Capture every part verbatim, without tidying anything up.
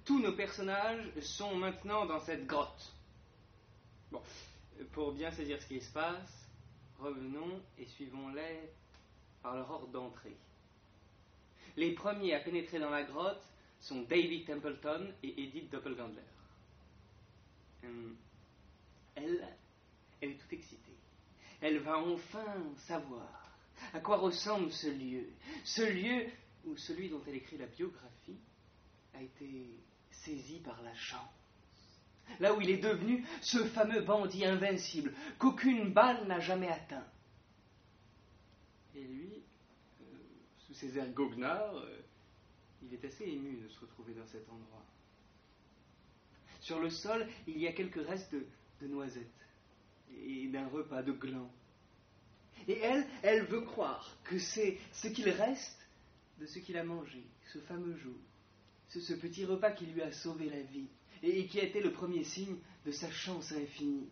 tous nos personnages sont maintenant dans cette grotte. Bon, pour bien saisir ce qui se passe, revenons et suivons-les par leur ordre d'entrée. Les premiers à pénétrer dans la grotte sont David Templeton et Edith Doppelgangler. Hum, elle, elle est toute excitée. Elle va enfin savoir à quoi ressemble ce lieu. Ce lieu où celui dont elle écrit la biographie a été saisi par la chance. Là où il est devenu ce fameux bandit invincible qu'aucune balle n'a jamais atteint. Et lui, euh, sous ses airs goguenards, euh, il est assez ému de se retrouver dans cet endroit. Sur le sol, il y a quelques restes de, de noisettes et d'un repas de glands. Et elle, elle veut croire que c'est ce qu'il reste de ce qu'il a mangé, ce fameux jour, ce, ce petit repas qui lui a sauvé la vie et, et qui a été le premier signe de sa chance infinie.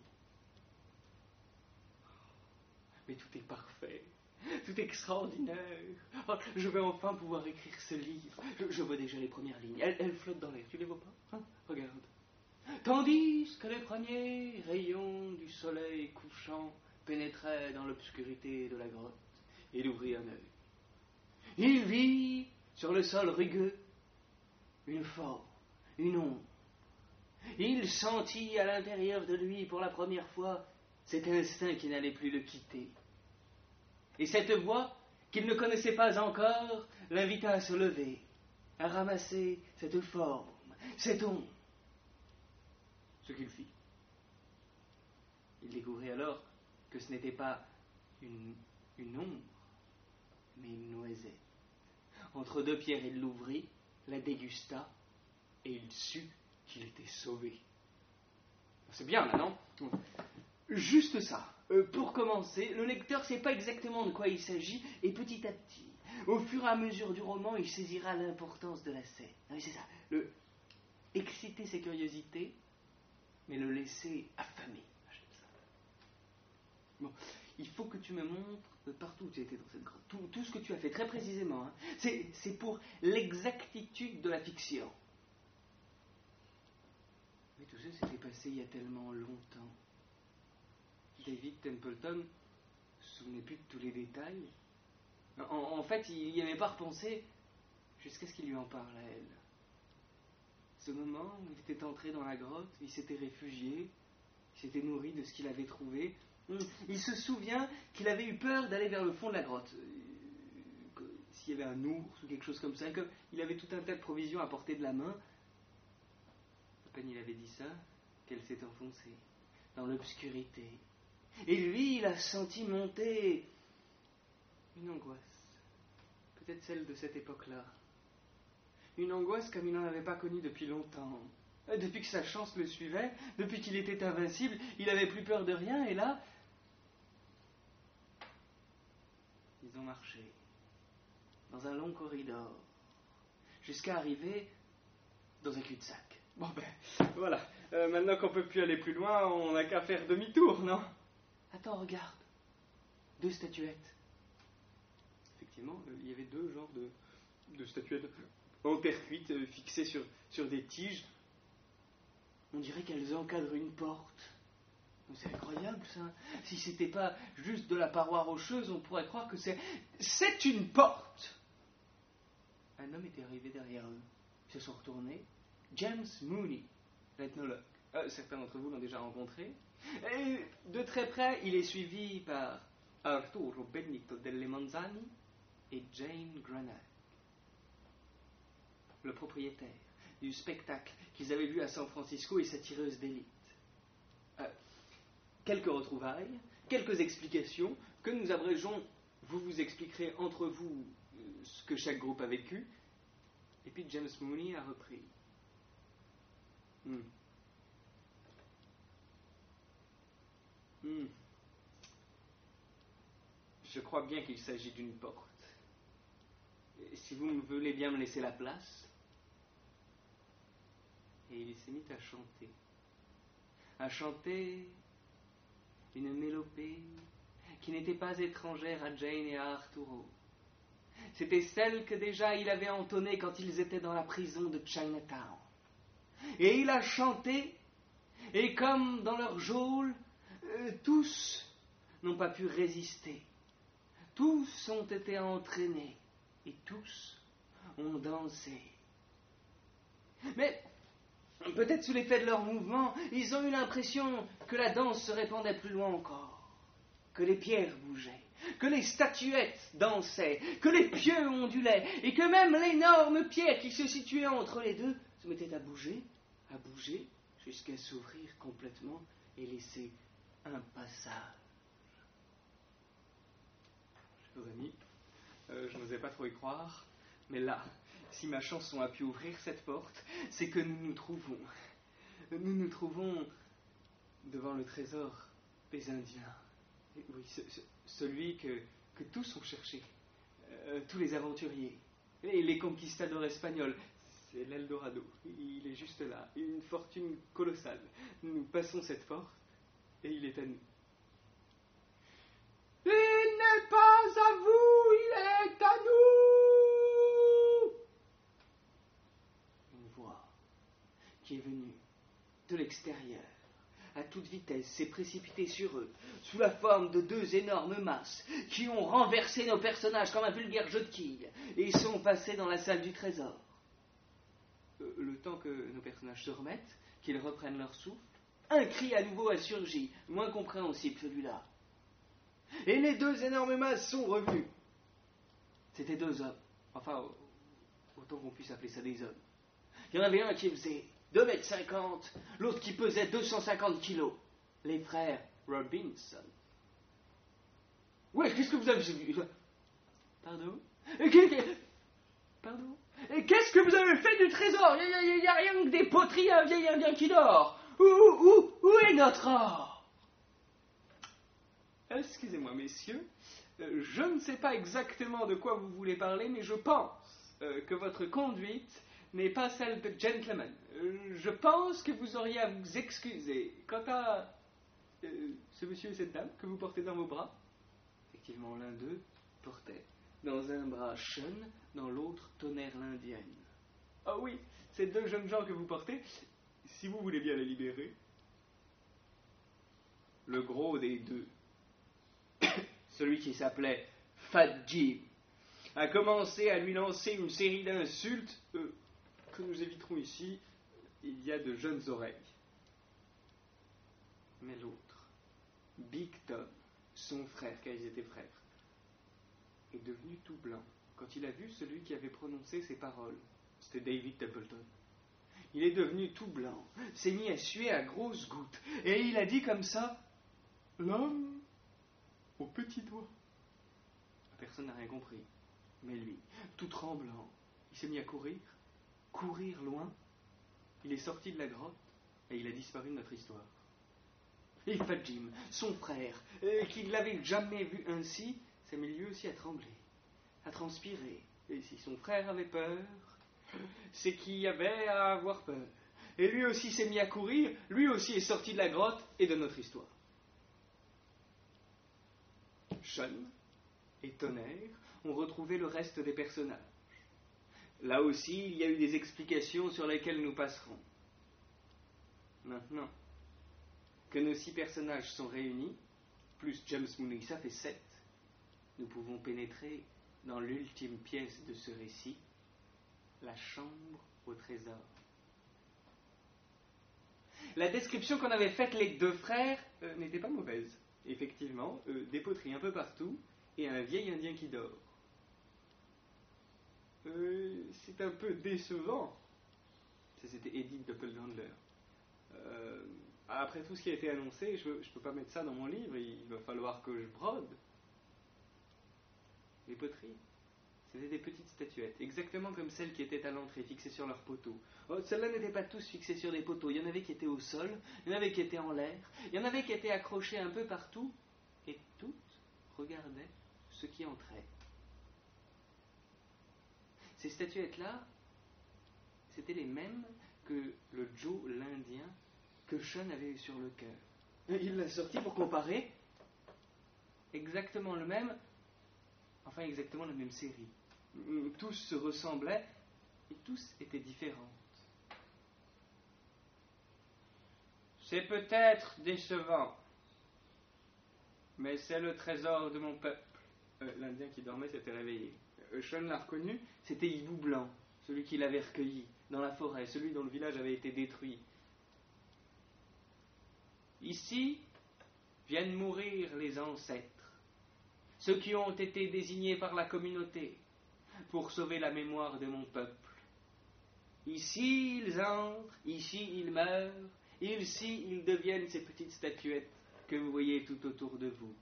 Mais tout est parfait, tout est extraordinaire. Oh, je vais enfin pouvoir écrire ce livre. Je, je vois déjà les premières lignes. Elles, elles flottent dans l'air, tu les vois pas, hein? Regarde. Tandis que les premiers rayons du soleil couchant pénétraient dans l'obscurité de la grotte, il ouvrit un œil. Il vit sur le sol rugueux une forme, une ombre. Il sentit à l'intérieur de lui pour la première fois cet instinct qui n'allait plus le quitter. Et cette voix, qu'il ne connaissait pas encore, l'invita à se lever, à ramasser cette forme, cette ombre. Ce qu'il fit. Il découvrit alors que ce n'était pas une, une ombre, mais une noisette. Entre deux pierres, il l'ouvrit, la dégusta, et il sut qu'il était sauvé. C'est bien, là, non? Juste ça. Euh, pour commencer, le lecteur ne sait pas exactement de quoi il s'agit, et petit à petit, au fur et à mesure du roman, il saisira l'importance de la scène. Oui, c'est ça. Le exciter ses curiosités, mais le laisser affamer. J'aime ça. Bon, il faut que tu me montres partout où tu étais dans cette grotte, tout, tout ce que tu as fait, très précisément. Hein. C'est, c'est pour l'exactitude de la fiction. Mais tout ça s'était passé il y a tellement longtemps. David Templeton ne se souvenait plus de tous les détails. En, en fait, il n'y avait pas repensé jusqu'à ce qu'il lui en parle à elle. Ce moment où il était entré dans la grotte, il s'était réfugié, il s'était nourri de ce qu'il avait trouvé. Il se souvient qu'il avait eu peur d'aller vers le fond de la grotte. S'il y avait un ours ou quelque chose comme ça, qu'il avait tout un tas de provisions à portée de la main. À peine il avait dit ça, qu'elle s'est enfoncée dans l'obscurité. Et lui, il a senti monter une angoisse, peut-être celle de cette époque-là. Une angoisse comme il n'en avait pas connue depuis longtemps. Depuis que sa chance le suivait, depuis qu'il était invincible, il n'avait plus peur de rien, et là, ils ont marché dans un long corridor, jusqu'à arriver dans un cul-de-sac. Bon ben, voilà, euh, maintenant qu'on ne peut plus aller plus loin, on n'a qu'à faire demi-tour, non? Attends, regarde, deux statuettes. Effectivement, euh, il y avait deux genres de, de statuettes en terre cuite, euh, fixées sur, sur des tiges. On dirait qu'elles encadrent une porte. C'est incroyable, ça. Si c'était pas juste de la paroi rocheuse, on pourrait croire que c'est... C'est une porte! Un homme était arrivé derrière eux. Ils se sont retournés. James Mooney, l'ethnologue. Euh, certains d'entre vous l'ont déjà rencontré. Et de très près, il est suivi par Arturo Benito delle Manzani et Jane Granach, le propriétaire du spectacle qu'ils avaient vu à San Francisco et sa tireuse d'élite. Euh, quelques retrouvailles, quelques explications que nous abrégeons. Vous vous expliquerez entre vous euh, ce que chaque groupe a vécu. Et puis James Mooney a repris. Hmm. Hmm. Je crois bien qu'il s'agit d'une porte. Et si vous voulez bien me laisser la place. Et il s'est mis à chanter. À chanter une mélopée qui n'était pas étrangère à Jane et à Arturo. C'était celle que déjà il avait entonnée quand ils étaient dans la prison de Chinatown. Et il a chanté, et comme dans leur geôle, euh, tous n'ont pas pu résister. Tous ont été entraînés, et tous ont dansé. Mais peut-être sous l'effet de leur mouvement, ils ont eu l'impression que la danse se répandait plus loin encore, que les pierres bougeaient, que les statuettes dansaient, que les pieux ondulaient, et que même l'énorme pierre qui se situait entre les deux se mettait à bouger, à bouger, jusqu'à s'ouvrir complètement et laisser un passage. Chers amis, euh, je n'osais pas trop y croire, mais là, si ma chanson a pu ouvrir cette porte, c'est que nous nous trouvons, nous nous trouvons devant le trésor des Indiens. Et oui, ce, ce, celui que, que tous ont cherché, euh, tous les aventuriers, et les conquistadors espagnols. C'est l'Eldorado, il est juste là, une fortune colossale. Nous passons cette porte, et il est à nous. Il n'est pas à vous, il est à nous. Une voix qui est venue de l'extérieur, à toute vitesse, s'est précipitée sur eux, sous la forme de deux énormes masses, qui ont renversé nos personnages comme un vulgaire jeu de quilles, et sont passés dans la salle du trésor. Le temps que nos personnages se remettent, qu'ils reprennent leur souffle, un cri à nouveau a surgi, moins compréhensible celui-là. Et les deux énormes masses sont revenues. C'étaient deux hommes, enfin, autant qu'on puisse appeler ça des hommes. Il y en avait un qui faisait deux mètres cinquante, l'autre qui pesait deux cent cinquante kilos. Les frères Robinson. Ouais, qu'est-ce que vous avez vu? Pardon? Pardon? Et qu'est-ce que vous avez fait du trésor? Il n'y a, a, a rien que des poteries à un vieil indien qui dort. Où, où, où est notre or? Excusez-moi, messieurs, euh, je ne sais pas exactement de quoi vous voulez parler, mais je pense euh, que votre conduite n'est pas celle de gentleman. Euh, je pense que vous auriez à vous excuser. Quant à euh, ce monsieur et cette dame que vous portez dans vos bras, effectivement, l'un d'eux portait dans un bras Sean, dans l'autre Tonnerre l'Indienne. Ah oui, ces deux jeunes gens que vous portez, si vous voulez bien les libérer. Le gros des deux, celui qui s'appelait Fat Jim, a commencé à lui lancer une série d'insultes euh, que nous éviterons ici. Il y a de jeunes oreilles. Mais l'autre, Big Tom, son frère, car ils étaient frères, est devenu tout blanc quand il a vu celui qui avait prononcé ces paroles. C'était David Templeton. Il est devenu tout blanc, s'est mis à suer à grosses gouttes, et il a dit comme ça, « L'homme au petit doigt ». Personne n'a rien compris, mais lui, tout tremblant, il s'est mis à courir, courir loin. Il est sorti de la grotte, et il a disparu de notre histoire. Et Fat Jim, son frère, euh, qui ne l'avait jamais vu ainsi, s'est mis lui aussi à trembler, à transpirer. Et si son frère avait peur, c'est qu'il y avait à avoir peur. Et lui aussi s'est mis à courir, lui aussi est sorti de la grotte et de notre histoire. Sean et Tonnerre ont retrouvé le reste des personnages. Là aussi, il y a eu des explications sur lesquelles nous passerons. Maintenant que nos six personnages sont réunis, plus James Mooney, ça fait sept, nous pouvons pénétrer dans l'ultime pièce de ce récit, la chambre au trésor. La description qu'on avait faite les deux frères euh, n'était pas mauvaise. Effectivement, euh, des poteries un peu partout et un vieil indien qui dort. Euh, c'est un peu décevant. Ça, c'était Edith Doppelgangler. Euh, après tout ce qui a été annoncé, je ne peux pas mettre ça dans mon livre, il va falloir que je brode. Les poteries, c'était des petites statuettes, exactement comme celles qui étaient à l'entrée, fixées sur leurs poteaux. Oh, celles-là n'étaient pas tous fixées sur des poteaux, il y en avait qui étaient au sol, il y en avait qui étaient en l'air, il y en avait qui étaient accrochées un peu partout, et toutes regardaient ce qui entrait. Ces statuettes-là, c'était les mêmes que le Joe l'Indien que Sean avait sur le cœur. Il l'a sorti pour comparer. Exactement le même, enfin exactement la même série. Tous se ressemblaient et tous étaient différents. C'est peut-être décevant, mais c'est le trésor de mon peuple. Euh, L'Indien qui dormait s'était réveillé. Euh, Sean l'a reconnu, c'était Hibou Blanc, celui qui l'avait recueilli dans la forêt, celui dont le village avait été détruit. Ici viennent mourir les ancêtres, ceux qui ont été désignés par la communauté pour sauver la mémoire de mon peuple. Ici ils entrent, ici ils meurent, ici ils deviennent ces petites statuettes que vous voyez tout autour de vous.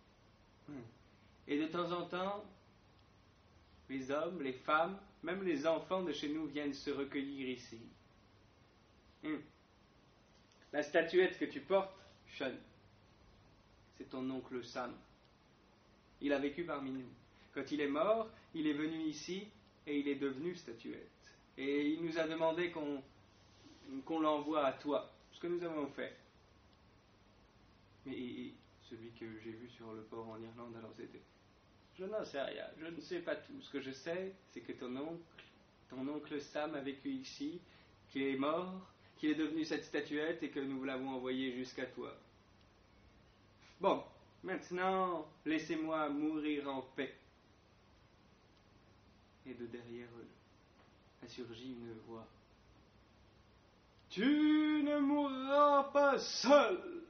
Et de temps en temps, les hommes, les femmes, même les enfants de chez nous viennent se recueillir ici. Hum. La statuette que tu portes, Sean, c'est ton oncle Sam. Il a vécu parmi nous. Quand il est mort, il est venu ici et il est devenu statuette. Et il nous a demandé qu'on, qu'on l'envoie à toi, ce que nous avons fait. Mais et, et, celui que j'ai vu sur le port en Irlande, alors c'était... Je n'en sais rien, je ne sais pas tout. Ce que je sais, c'est que ton oncle, ton oncle Sam a vécu ici, qu'il est mort, qu'il est devenu cette statuette et que nous l'avons envoyé jusqu'à toi. Bon, maintenant, laissez-moi mourir en paix. Et de derrière eux a surgi une voix. Tu ne mourras pas seul.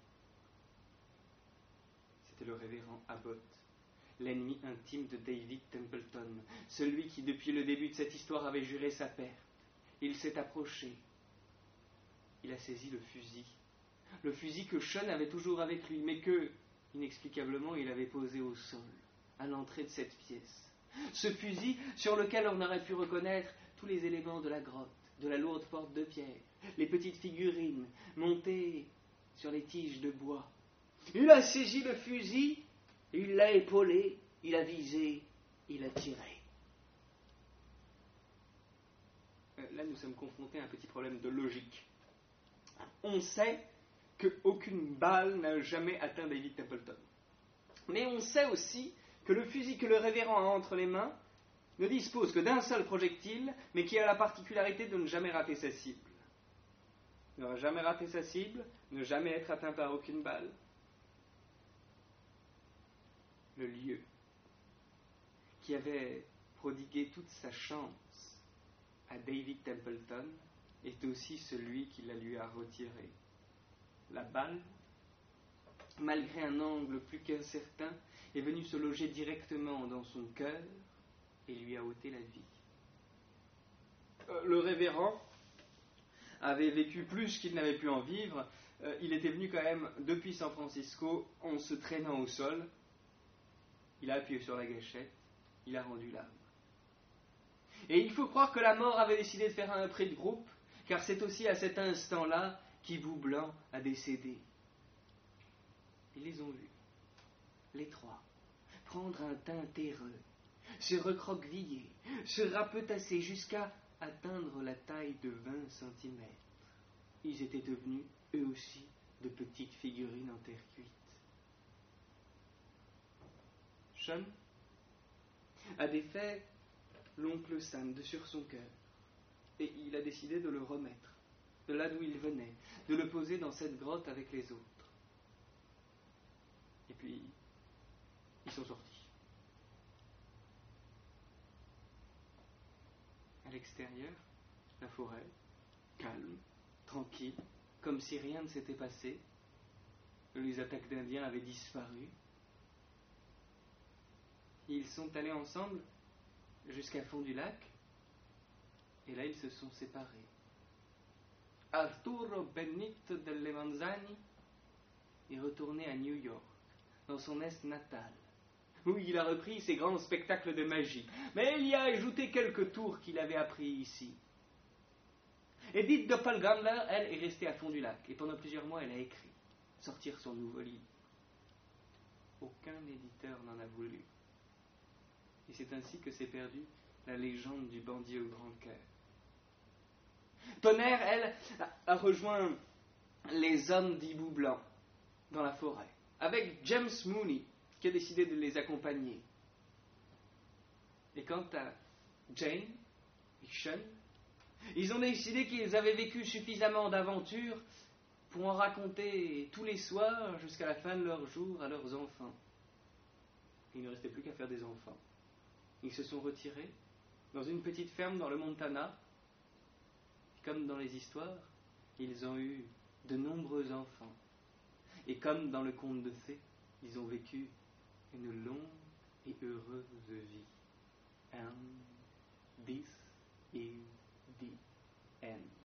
C'était le révérend Abbott, l'ennemi intime de David Templeton, celui qui depuis le début de cette histoire avait juré sa perte. Il s'est approché. Il a saisi le fusil. Le fusil que Sean avait toujours avec lui, mais que, inexplicablement, il avait posé au sol, à l'entrée de cette pièce. Ce fusil sur lequel on aurait pu reconnaître tous les éléments de la grotte, de la lourde porte de pierre, les petites figurines montées sur les tiges de bois. Il a saisi le fusil, il l'a épaulé, il a visé, il a tiré. Là, nous sommes confrontés à un petit problème de logique. On sait qu'aucune balle n'a jamais atteint David Templeton. Mais on sait aussi que le fusil que le révérend a entre les mains ne dispose que d'un seul projectile, mais qui a la particularité de ne jamais rater sa cible. Ne jamais rater sa cible, ne jamais être atteint par aucune balle. Le lieu qui avait prodigué toute sa chance à David Templeton est aussi celui qui la lui a retirée. La balle, malgré un angle plus qu'incertain, est venue se loger directement dans son cœur et lui a ôté la vie. Euh, le révérend avait vécu plus qu'il n'avait pu en vivre. Euh, il était venu quand même depuis San Francisco en se traînant au sol. Il a appuyé sur la gâchette, il a rendu l'âme. Et il faut croire que la mort avait décidé de faire un prix de groupe, car c'est aussi à cet instant-là qu'Hibou Blanc a décédé. Ils les ont vus, les trois, prendre un teint terreux, se recroqueviller, se rapetasser jusqu'à atteindre la taille de vingt centimètres. Ils étaient devenus, eux aussi, de petites figurines en terre cuite. Sean a défait l'oncle Sam de sur son cœur, et il a décidé de le remettre, de là d'où il venait, de le poser dans cette grotte avec les autres. Et puis, ils sont sortis. À l'extérieur, la forêt, calme, tranquille, comme si rien ne s'était passé. Les attaques d'Indiens avaient disparu. Ils sont allés ensemble jusqu'à fond du lac, et là ils se sont séparés. Arturo Benito de Levanzani est retourné à New York, dans son est natal, où il a repris ses grands spectacles de magie, mais il y a ajouté quelques tours qu'il avait appris ici. Edith Doppelganger, elle, est restée à fond du lac, et pendant plusieurs mois elle a écrit, sortir son nouveau livre. Aucun éditeur n'en a voulu. Et c'est ainsi que s'est perdue la légende du bandit au grand cœur. Tonnerre, elle, a rejoint les hommes d'Hibou Blanc dans la forêt, avec James Mooney, qui a décidé de les accompagner. Et quant à Jane et Sean, ils ont décidé qu'ils avaient vécu suffisamment d'aventures pour en raconter tous les soirs jusqu'à la fin de leur jour à leurs enfants. Il ne restait plus qu'à faire des enfants. Ils se sont retirés dans une petite ferme dans le Montana. Comme dans les histoires, ils ont eu de nombreux enfants. Et comme dans le conte de fées, ils ont vécu une longue et heureuse vie. And this is the end.